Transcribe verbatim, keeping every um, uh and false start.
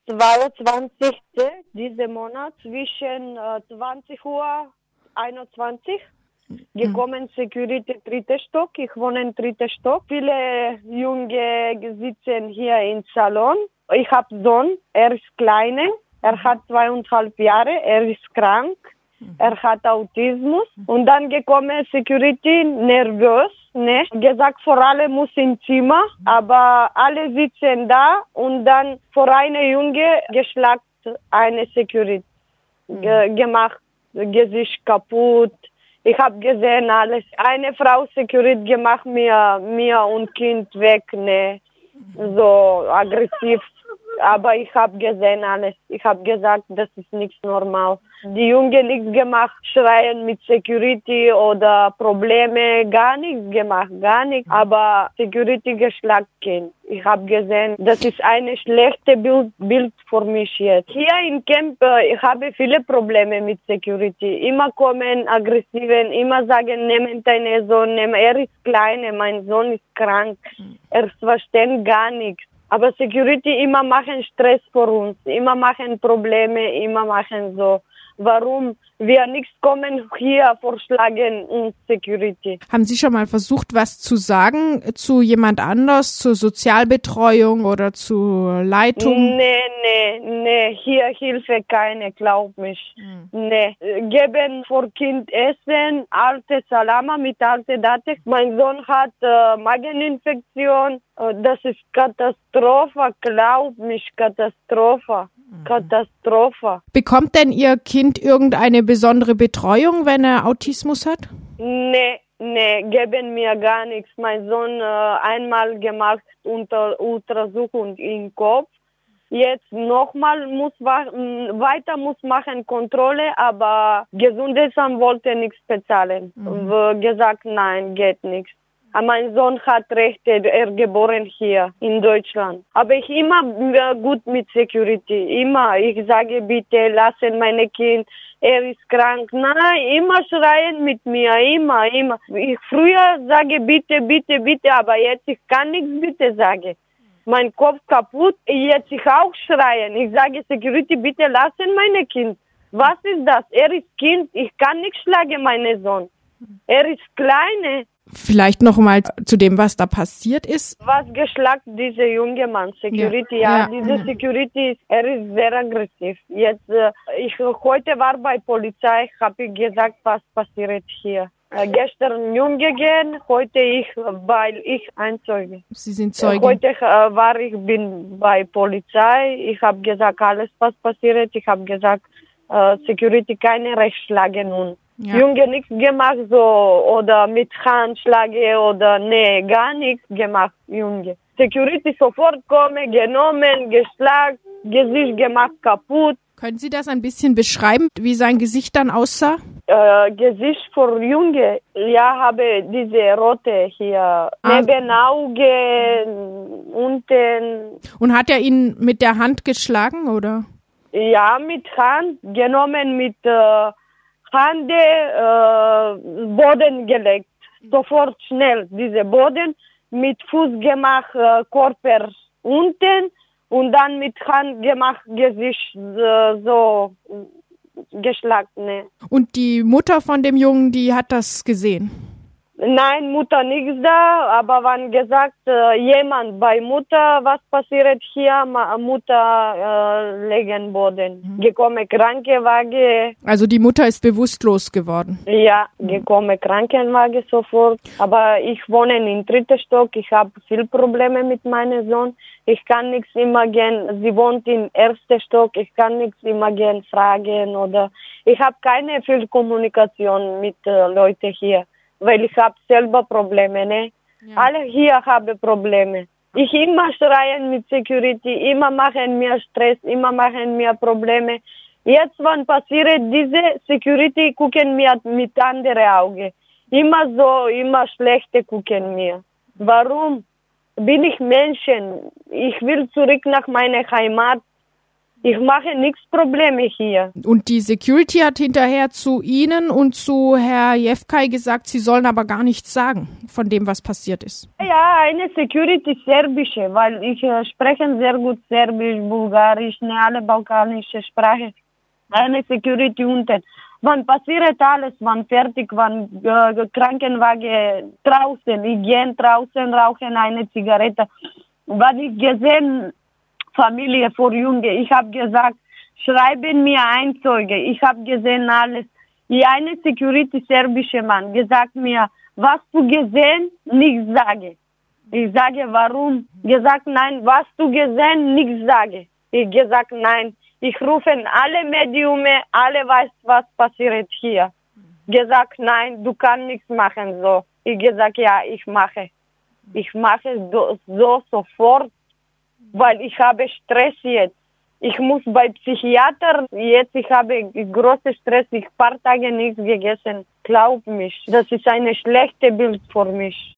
zweiundzwanzigsten diesen Monat zwischen äh, zwanzig Uhr einundzwanzig gekommen, Security dritter Stock. Ich wohne im dritten Stock. Viele Junge sitzen hier im Salon. Ich habe Sohn, er ist kleiner, er hat zweieinhalb Jahre, er ist krank, er hat Autismus. Und dann gekommen Security, nervös, ne? Gesagt, vor allem muss im Zimmer, aber alle sitzen da und dann vor einer Junge geschlagen, eine Security ge- gemacht, Gesicht kaputt. Ich habe gesehen alles. Eine Frau Security gemacht mir, mir und Kind weg, ne? So aggressiv. Aber ich habe gesehen alles. Ich habe gesagt, das ist nicht normal. Die Jungen nichts gemacht, schreien mit Security oder Probleme, gar nichts gemacht, gar nichts. Aber Security geschlagen Kind. Ich habe gesehen, das ist ein schlechtes Bild, Bild für mich jetzt. Hier im Camp, ich habe viele Probleme mit Security. Immer kommen aggressiven, immer sagen, nehmen deinen Sohn, nehmen. Er ist klein, mein Sohn ist krank. Er versteht gar nichts. Aber Security immer machen Stress für uns, immer machen Probleme, immer machen so. Warum wir nichts kommen hier vorschlagen uns Security? Haben Sie schon mal versucht, was zu sagen zu jemand anders, zur Sozialbetreuung oder zur Leitung? Nee, nee, nee, hier Hilfe keine, glaub mich. Hm. Nee, geben vor Kind Essen, alte Salama mit alte Date. Mein Sohn hat äh, Mageninfektion. Das ist Katastrophe, glaub mich, Katastrophe, mhm. Katastrophe. Bekommt denn Ihr Kind irgendeine besondere Betreuung, wenn er Autismus hat? Nee, nee, geben mir gar nichts. Mein Sohn äh, einmal gemacht unter Untersuchung im Kopf. Jetzt nochmal muss weiter muss machen Kontrolle, aber Gesundheitsamt wollte nichts bezahlen. Mhm. Gesagt, nein, geht nichts. Mein Sohn hat Rechte, er geboren hier in Deutschland. Aber ich immer gut mit Security, immer. Ich sage bitte, lassen meine Kind, er ist krank. Nein, immer schreien mit mir, immer, immer. Ich früher sage bitte, bitte, bitte, aber jetzt ich kann nichts bitte sagen. Mein Kopf kaputt, jetzt ich auch schreien. Ich sage Security, bitte lassen meine Kind. Was ist das? Er ist Kind, ich kann nicht schlagen, meinen Sohn. Er ist klein. Vielleicht noch mal zu dem, was da passiert ist. Was geschlagen, dieser junge Mann, Security, ja, ja, ja. Diese Security, er ist sehr aggressiv. Jetzt, äh, ich heute war bei Polizei, habe ich gesagt, was passiert hier. Äh, gestern Junge gehen, heute ich, weil ich ein Zeuge. Sie sind Zeuge. Äh, heute äh, war ich bin bei Polizei, ich habe gesagt, alles was passiert, ich habe gesagt, äh, Security keine Rechtsschlagen und ja. Junge nichts gemacht, so, oder mit Handschläge oder, nee, gar nichts gemacht, Junge. Security sofort kommen, genommen, geschlagen, Gesicht gemacht, kaputt. Können Sie das ein bisschen beschreiben, wie sein Gesicht dann aussah? Äh, Gesicht für Junge, ja, habe diese rote hier, ah. Neben Augen, unten. Und hat er ihn mit der Hand geschlagen, oder? Ja, mit Hand, genommen mit, äh, Hand äh, Boden gelegt, sofort schnell diese Boden, mit Fuß gemacht, äh, Körper unten und dann mit Hand gemacht, Gesicht äh, so geschlagen. Ne. Und die Mutter von dem Jungen, die hat das gesehen? Nein, Mutter nichts da, aber wann gesagt, äh, jemand bei Mutter, was passiert hier, Ma- Mutter äh, legen Boden. Mhm. Gekommen Krankenwagen. Also die Mutter ist bewusstlos geworden? Ja, gekommen Krankenwagen sofort. Aber ich wohne im dritten Stock, ich habe viel Probleme mit meinem Sohn. Ich kann nichts immer gehen, sie wohnt im ersten Stock, ich kann nichts immer gehen fragen oder ich habe keine viel Kommunikation mit äh, Leuten hier. Weil ich habe selber Probleme, ne? Ja. Alle hier haben Probleme. Ich immer schreien mit Security, immer machen mir Stress, immer machen mir Probleme. Jetzt, wann passiert diese Security, gucken mir mit anderen Augen. Immer so, immer schlechte gucken mir. Warum? Bin ich Menschen? Ich will zurück nach meiner Heimat. Ich mache nichts Probleme hier. Und die Security hat hinterher zu Ihnen und zu Herr Jefkay gesagt, Sie sollen aber gar nichts sagen von dem, was passiert ist. Ja, eine Security serbische, weil ich äh, spreche sehr gut Serbisch, Bulgarisch, ne, alle balkanische Sprache. Eine Security unten. Wann passiert alles, wann fertig, wann äh, Krankenwagen draußen, ich gehe draußen, rauchen eine Zigarette. Wann ich gesehen, Familie vor Junge, ich habe gesagt, schreiben mir ein Zeuge, ich habe gesehen alles. Die eine Security serbische Mann gesagt mir, was du gesehen, nichts sage. Ich sage, warum? Gesagt, nein, was du gesehen, nichts sage. Ich gesagt, nein. Ich rufe alle Mediume, alle weiß, was passiert hier. Gesagt, nein, du kannst nichts machen so. Ich gesagt, ja, ich mache. Ich mache so, so sofort, weil ich habe Stress jetzt. Ich muss bei Psychiater jetzt, ich habe großen Stress, ich habe ein paar Tage nichts gegessen. Glaub mich, das ist ein schlechtes Bild für mich.